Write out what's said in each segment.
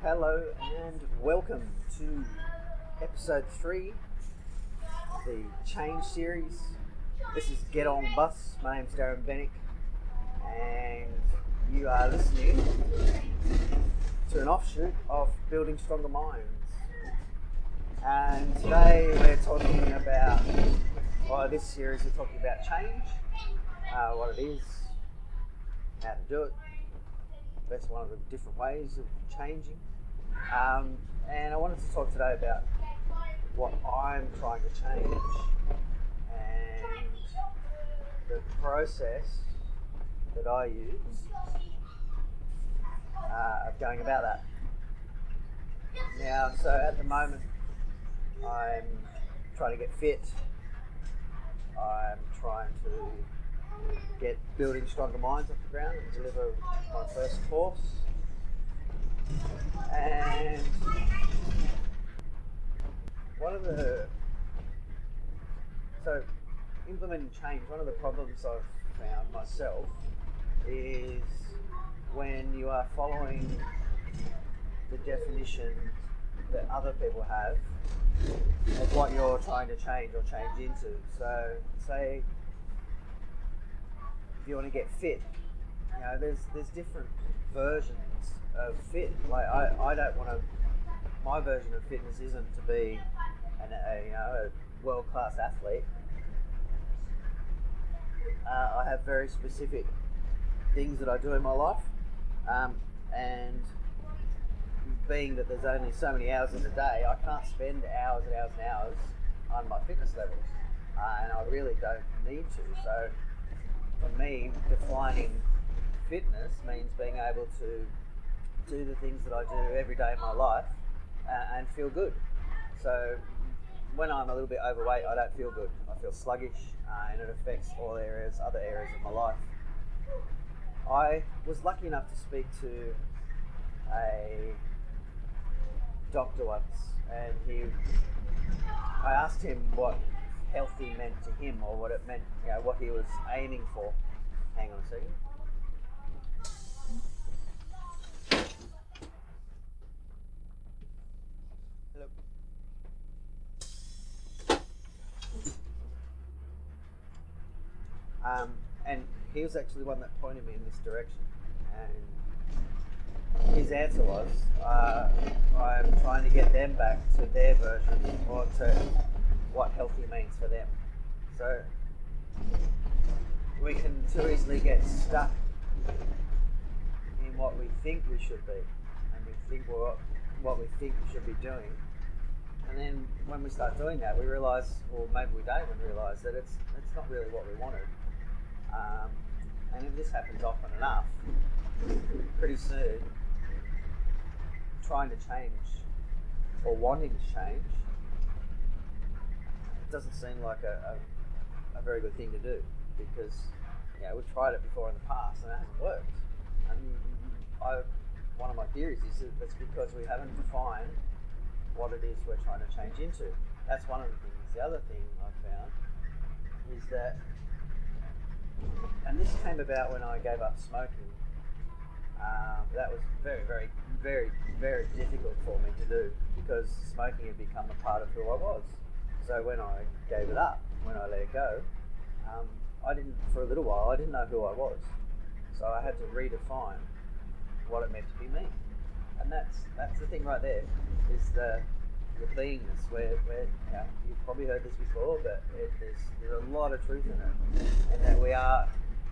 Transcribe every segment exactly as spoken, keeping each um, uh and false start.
Hello and welcome to episode three of the Change series. This is Get On Bus. My name's Darren Bennick and you are listening to an offshoot of Building Stronger Minds. And today we're talking about, well, this series we're talking about change, uh, what it is, how to do it. That's one of the different ways of changing. Um, and I wanted to talk today about what I'm trying to change and the process that I use uh, of going about that. Now, so at the moment, I'm trying to get fit. I'm trying to get Building Stronger Minds off the ground and deliver my first course. And one of the, so implementing change, one of the problems I've found myself is when you are following the definition that other people have of what you're trying to change or change into. So say if you want to get fit, you know, there's there's different versions of fit. Like I, I don't want to, my version of fitness isn't to be an, a, you know, a world-class athlete. Uh, I have very specific things that I do in my life, um, and being that there's only so many hours in the day, I can't spend hours and hours and hours on my fitness levels, uh, and I really don't need to. So for me, defining fitness means being able to do the things that I do every day in my life uh, and feel good. So when I'm a little bit overweight, I don't feel good. I feel sluggish, uh, and it affects all areas, other areas of my life. I was lucky enough to speak to a doctor once, and he, I asked him what healthy meant to him, or what it meant, you know, what he was aiming for. Hang on a second. Hello. Um, and he was actually the one that pointed me in this direction. And his answer was, uh, I'm trying to get them back to their version, or to what healthy means for them. So we can too easily get stuck in what we think we should be, and we think what, what we think we should be doing. And then when we start doing that, we realise, or maybe we don't even realise, that it's it's not really what we wanted. Um, and if this happens often enough, pretty soon, trying to change or wanting to change, it doesn't seem like a, a, a very good thing to do, because you know, we've tried it before in the past and it hasn't worked. And I, one of my theories is that that's because we haven't defined what it is we're trying to change into. That's one of the things. The other thing I've found is that, and this came about when I gave up smoking, um, that was very, very, very, very difficult for me to do, because smoking had become a part of who I was. So when I gave it up, when I let it go, um, I didn't, for a little while, I didn't know who I was. So I had to redefine what it meant to be me. And that's that's the thing right there, is the the beingness, where, where you know, you've probably heard this before, but it, there's, there's a lot of truth in it, and that we are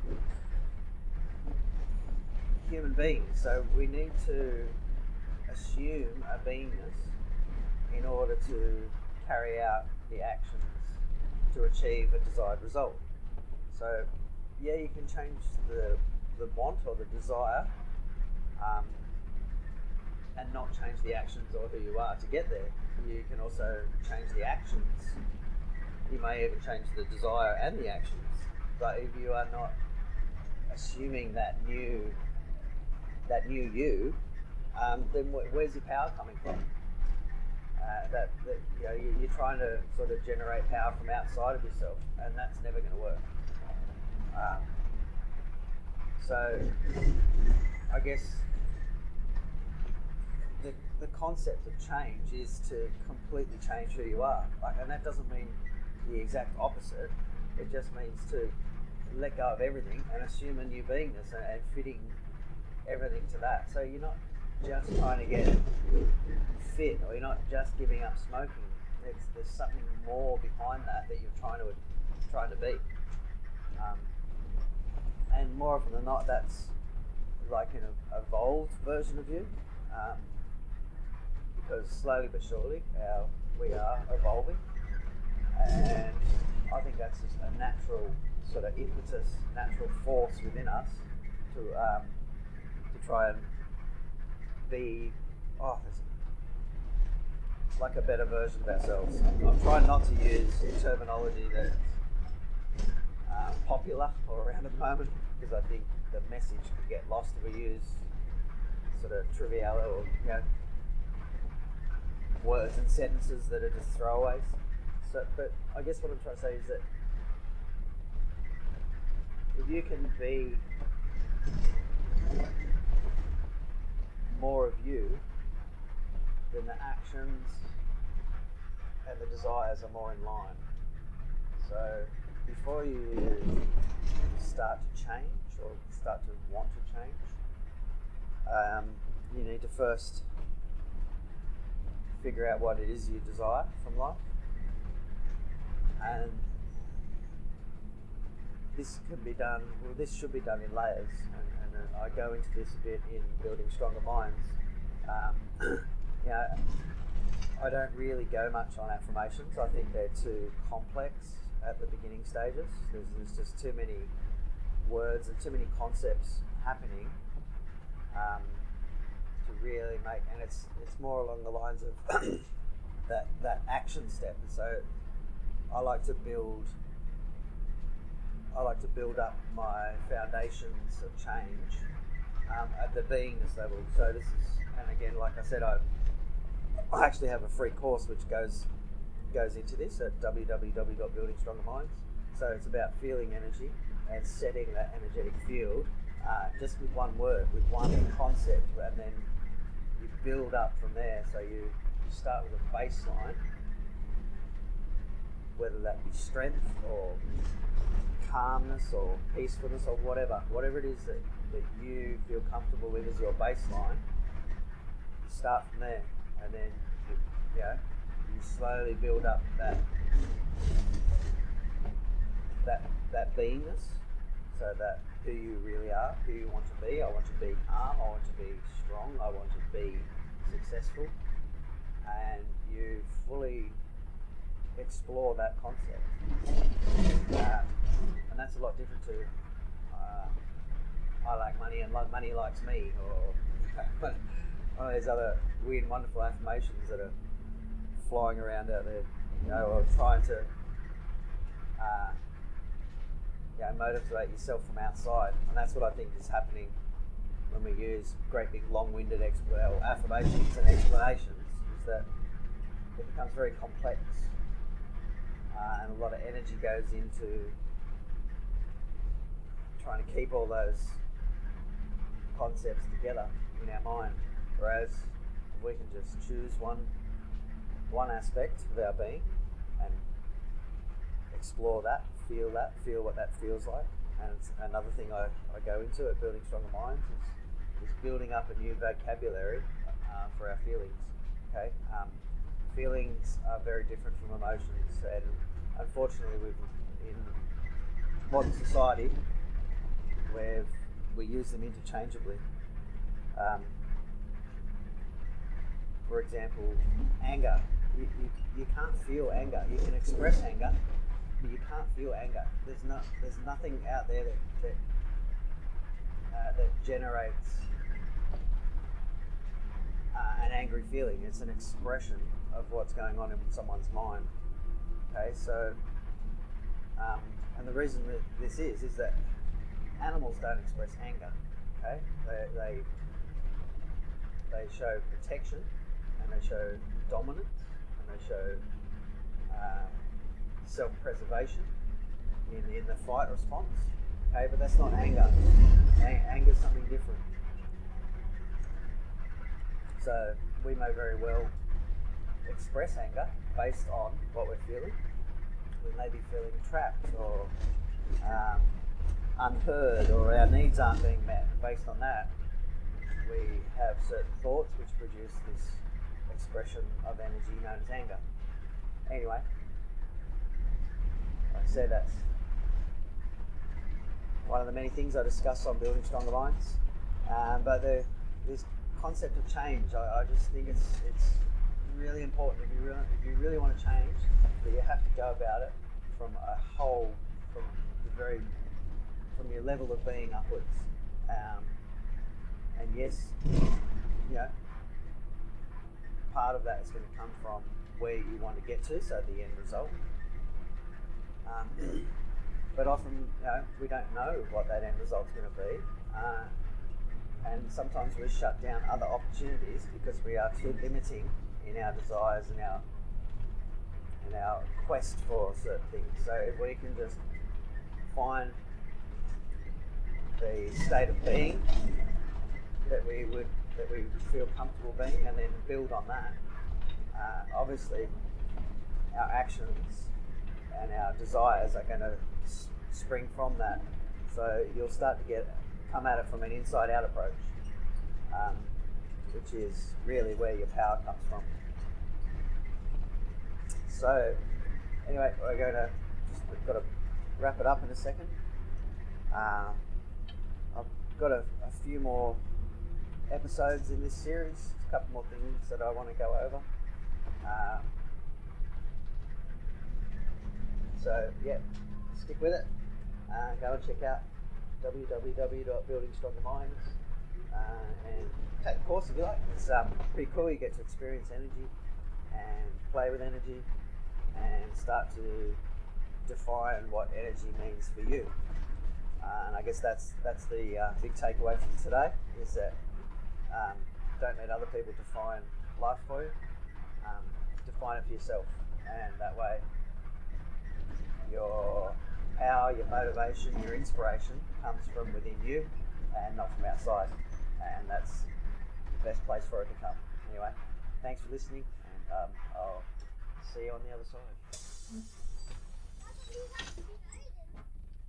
human beings, so we need to assume a beingness in order to carry out the actions to achieve a desired result. So yeah, you can change the, the want or the desire, um, and not change the actions or who you are to get there. You can also change the actions. You may even change the desire and the actions. But if you are not assuming that new, that new you, um, then wh- where's your power coming from? Uh, that, that you know, you, you're trying to sort of generate power from outside of yourself, and that's never going to work. Um, so, I guess the, the concept of change is to completely change who you are. Like, and that doesn't mean the exact opposite. It just means to let go of everything and assume a new beingness and, and fitting everything to that. So you're not just trying to get fit, or you're not just giving up smoking. It's, there's something more behind that that you're trying to trying to be. Um, and more often than not, that's like an evolved version of you. Um, because slowly but surely, our, we are evolving, and I think that's just a natural sort of impetus, natural force within us to um, to try and be, oh, like a better version of ourselves. I'm trying not to use terminology that's uh, popular or around at the moment, because I think the message could get lost if we use sort of trivial or, you know, words and sentences that are just throwaways. So, but I guess what I'm trying to say is that if you can be more of you, then the actions and the desires are more in line. So before you start to change or start to want to change, um, you need to first figure out what it is you desire from life. And this can be done, well, this should be done in layers, and, and I go into this a bit in Building Stronger Minds. Um, you know, I don't really go much on affirmations. I think they're too complex at the beginning stages. There's, there's just too many words and too many concepts happening um, to really make, and it's it's more along the lines of that that action step. And so I like to build. I like to build up my foundations of change um, at the beingness level. So this is, and again, like I said, I I actually have a free course which goes goes into this at w w w dot building stronger minds. So it's about feeling energy and setting that energetic field uh, just with one word, with one concept, and then you build up from there. So you, you start with a baseline, whether that be strength or calmness or peacefulness or whatever, whatever it is that, that you feel comfortable with as your baseline. You start from there, and then you, you know, you slowly build up that that that beingness, so that who you really are, who you want to be. I want to be calm, I want to be strong, I want to be successful, and you fully explore that concept. Um, and that's a lot different to uh, I like money and money likes me, or one of those other weird, wonderful affirmations that are flying around out there, you know, or trying to uh, you know, motivate yourself from outside. And that's what I think is happening when we use great big long-winded expl- well, affirmations and explanations, is that it becomes very complex, uh, and a lot of energy goes into trying to keep all those concepts together in our mind, whereas we can just choose one one aspect of our being and explore that, feel that, feel what that feels like. And it's another thing I, I go into at Building Stronger Minds is, is building up a new vocabulary uh, for our feelings. Okay, um, feelings are very different from emotions, and unfortunately, we've in modern society where we use them interchangeably. Um, for example, anger. You, you, you can't feel anger. You can express anger, but you can't feel anger. There's no, there's nothing out there that that, uh, that generates uh, an angry feeling. It's an expression of what's going on in someone's mind. Okay, so um, and the reason that this is is that animals don't express anger. Okay, they they, they show protection, and they show dominance, and they show uh, self-preservation in, in the fight response. Okay, but that's not anger. A- anger is something different. So we may very well express anger based on what we're feeling. We may be feeling trapped or um, unheard, or our needs aren't being met. And based on that, we have certain thoughts which produce this expression of energy known as anger. Anyway, like I said, that's one of the many things I discuss on Building Stronger Minds. Um, but the, this concept of change, I, I just think it's it's really important. If you really, if you really want to change, that you have to go about it from a whole, from the very, from your level of being upwards. Um, and yes, you know, part of that is going to come from where you want to get to, so the end result. Um, but often, you know, we don't know what that end result's going to be. Uh, and sometimes we shut down other opportunities because we are too limiting in our desires and our in our quest for certain things. So if we can just find the state of being that we would that we feel comfortable being, and then build on that, uh, obviously our actions and our desires are going to s- spring from that. So you'll start to get come at it from an inside-out approach, um, which is really where your power comes from. So, anyway, we're going to just we've got to wrap it up in a second. Uh, I've got a, a few more episodes in this series, a couple more things that I want to go over. Uh, so, yeah, stick with it. Uh, go and check out w w w dot building stronger minds uh, and take the course if you like. It's um, pretty cool. You get to experience energy and play with energy and start to define what energy means for you. Uh, and I guess that's that's the uh, big takeaway from today, is that um, don't let other people define life for you. Um, define it for yourself, and that way your power, your motivation, your inspiration comes from within you and not from outside, and that's the best place for it to come. Anyway, thanks for listening, and um, I'll see you on the other side.